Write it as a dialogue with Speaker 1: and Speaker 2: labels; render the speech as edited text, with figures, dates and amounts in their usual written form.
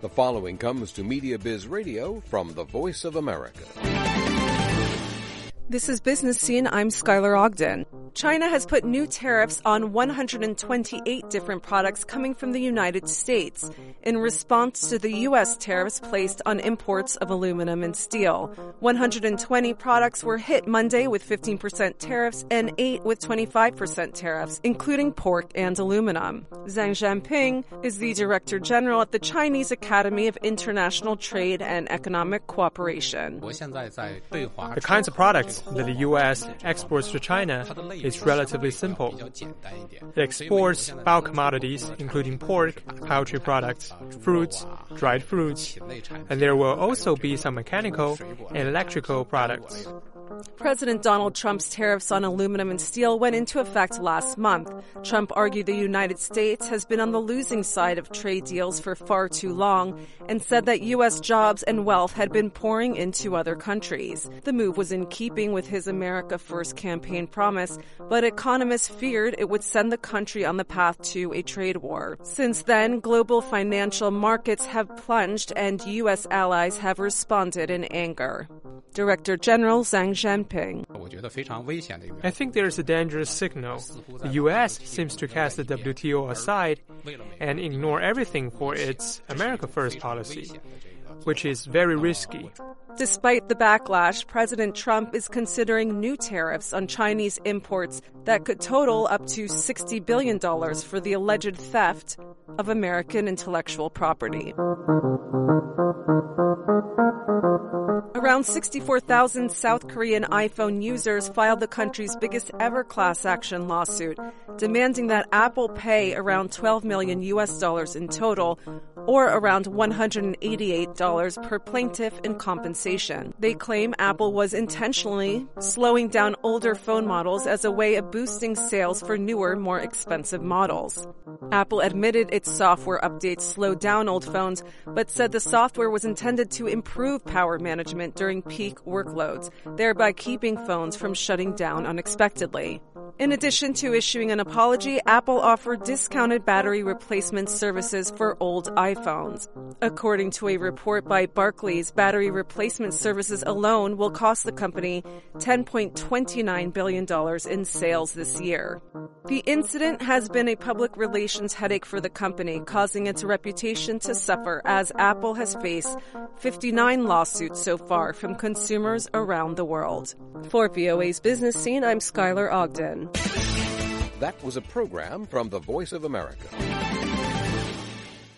Speaker 1: The following comes to Media Biz Radio from the Voice of America.
Speaker 2: This is Business Scene. I'm Skylar Ogden. China has put new tariffs on 128 different products coming from the United States in response to the U.S. tariffs placed on imports of aluminum and steel. 120 products were hit Monday with 15% tariffs and 8 with 25% tariffs, including pork and aluminum. Zhang Zhanping is the Director General at the Chinese Academy of International Trade and Economic Cooperation.
Speaker 3: The kinds of products that the U.S. exports to China is relatively simple. It exports bulk commodities, including pork, poultry products, fruits, dried fruits, and there will also be some mechanical and electrical products.
Speaker 2: President Donald Trump's tariffs on aluminum and steel went into effect last month. Trump argued the United States has been on the losing side of trade deals for far too long and said that U.S. jobs and wealth had been pouring into other countries. The move was in keeping with his America First campaign promise, but economists feared it would send the country on the path to a trade war. Since then, global financial markets have plunged and U.S. allies have responded in anger. Director General Zhang Zhanping.
Speaker 3: I think there's a dangerous signal. The U.S. seems to cast the WTO aside and ignore everything for its America First policy, which is very risky.
Speaker 2: Despite the backlash, President Trump is considering new tariffs on Chinese imports that could total up to $60 billion for the alleged theft of American intellectual property. Around 64,000 South Korean iPhone users filed the country's biggest ever class action lawsuit, demanding that Apple pay around $12 million in total, or around $188 per plaintiff in compensation. They claim Apple was intentionally slowing down older phone models as a way of boosting sales for newer, more expensive models. Apple admitted its software updates slowed down old phones, but said the software was intended to improve power management during peak workloads, thereby keeping phones from shutting down unexpectedly. In addition to issuing an apology, Apple offered discounted battery replacement services for old iPhones. According to a report by Barclays, battery replacement services alone will cost the company $10.29 billion in sales this year. The incident has been a public relations headache for the company, causing its reputation to suffer as Apple has faced 59 lawsuits so far from consumers around the world. For VOA's Business Scene, I'm Skylar Ogden.
Speaker 1: That was a program from the Voice of America.